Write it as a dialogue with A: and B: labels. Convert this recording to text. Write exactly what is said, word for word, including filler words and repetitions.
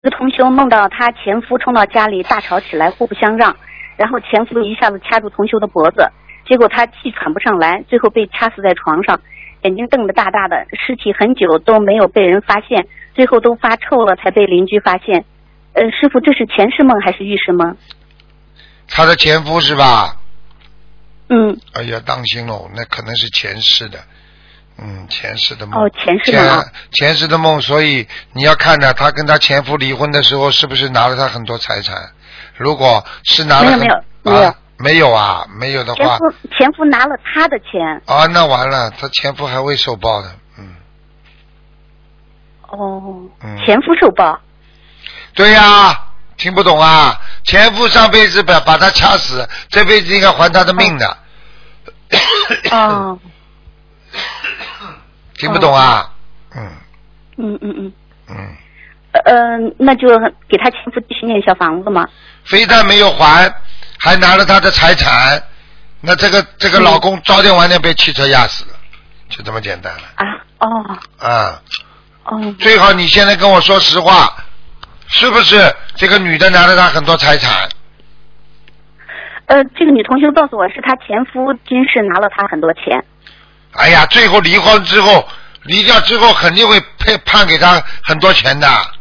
A: 这个同修梦到她前夫冲到家里大吵起来，互不相让，然后前夫一下子掐住同修的脖子，结果她气喘不上来，最后被掐死在床上，眼睛瞪得大大的，尸体很久都没有被人发现，最后都发臭了才被邻居发现。呃，师傅，这是前世梦还是预示梦？
B: 她的前夫是吧？
A: 嗯。
B: 哎呀，当心喽，那可能是前世的。嗯，前世的梦。
A: 哦，前世的梦。
B: 前世的梦，所以你要看呢，她跟她前夫离婚的时候，是不是拿了他很多财产？如果是拿了很，
A: 没有没有没有、
B: 啊、没有啊，没有的话，
A: 前夫前夫拿了他的钱。
B: 啊，那完了，他前夫还会受报的，嗯。
A: 哦。
B: 嗯。
A: 前夫受报。
B: 对呀、啊，听不懂啊！前夫上辈子把把他掐死，这辈子应该还他的命的。
A: 哦。
B: 听不懂啊？嗯。
A: 嗯嗯嗯。
B: 嗯。
A: 呃，那就给他前夫继续念小房子吗？
B: 非但没有还，还拿了他的财产，那这个这个老公早点晚点被汽车压死了，就这么简单了。
A: 啊哦。
B: 啊。
A: 哦。
B: 最好你现在跟我说实话，是不是这个女的拿了他很多财产？
A: 呃，这个女同学告诉我是她前夫今世拿了她很多钱。
B: 哎呀，最后离婚之后，离掉之后肯定会配判给他很多钱的。